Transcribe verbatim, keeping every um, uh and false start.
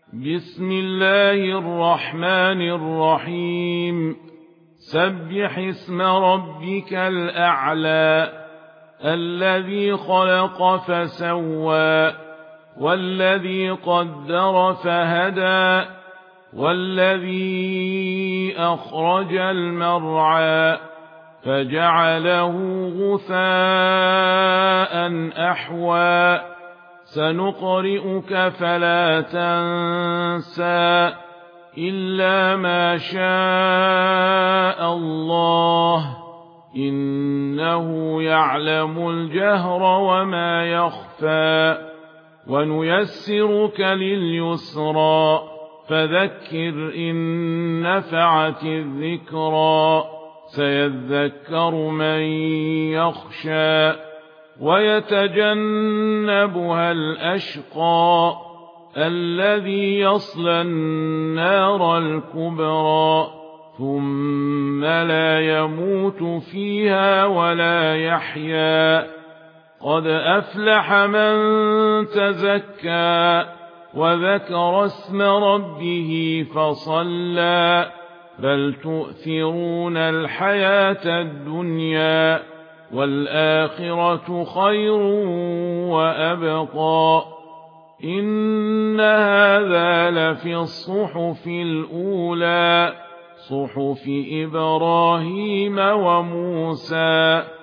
بسم الله الرحمن الرحيم سبح اسم ربك الأعلى الذي خلق فسوى والذي قدر فهدى والذي أخرج المرعى فجعله غثاء أحوى سنقرئك فلا تنسى إلا ما شاء الله إنه يعلم الجهر وما يخفى ونيسرك لليسرى فذكر إن نفعت الذكرى سيذكر من يخشى ويتجنبها الأشقى الذي يصلى النار الكبرى ثم لا يموت فيها ولا يحيا قد أفلح من تزكى وذكر اسم ربه فصلى بل تؤثرون الحياة الدنيا والآخرة خير وأبقى إن هذا لفي الصحف الأولى صحف إبراهيم وموسى